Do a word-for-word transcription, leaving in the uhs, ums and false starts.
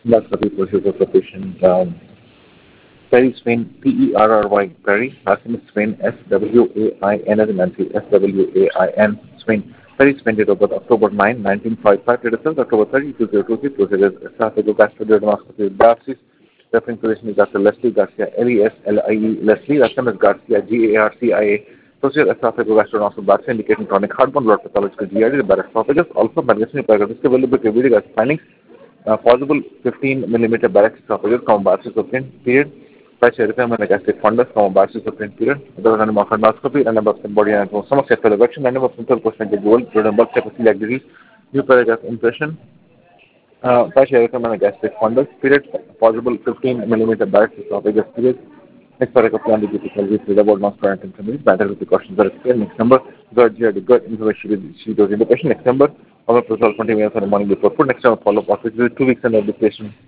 That's the people who got the patient. Um, Perry Swain, P E R R Y, Perry. Last name is Swain, S W A I N as in Nancy, S W A I N, Swain. Perry Swain, date of birth October ninth, nineteen fifty-five, date of birth October thirtieth, two thousand twenty, procedure is esophagogastroduodenoscopy with biopsies. Referring physician is Doctor Leslie Garcia, L E S L I E, Leslie. Last name is Garcia, G A R C I A. Procedure esophagogastroduodenoscopy biopsy indicating chronic heartburn, blood pathological G I D, the Barrett's esophagus. Also, medication paragraph available to reveal as findings. Uh, possible fifteen millimeter Barrett's esophagus, common biopsy obtained, period. Such a requirement like gastric fundus, common biopsy obtained, period. Other than endoscopy, and number of body anatomy, some of sexual erection, and number of simple question to goal, bulk celiac disease, new paragraph impression. Uh, such a recommend a gastric fundus, period. Possible fifteen millimeter Barrett's esophagus, period. Next paragraph plan to typical with about non-current information, matter with the questions are explained. Next number, good, you had good information with she does in the patient. Next number, follow up result twenty minutes in the morning before food. Next time, follow up after two weeks and the patient.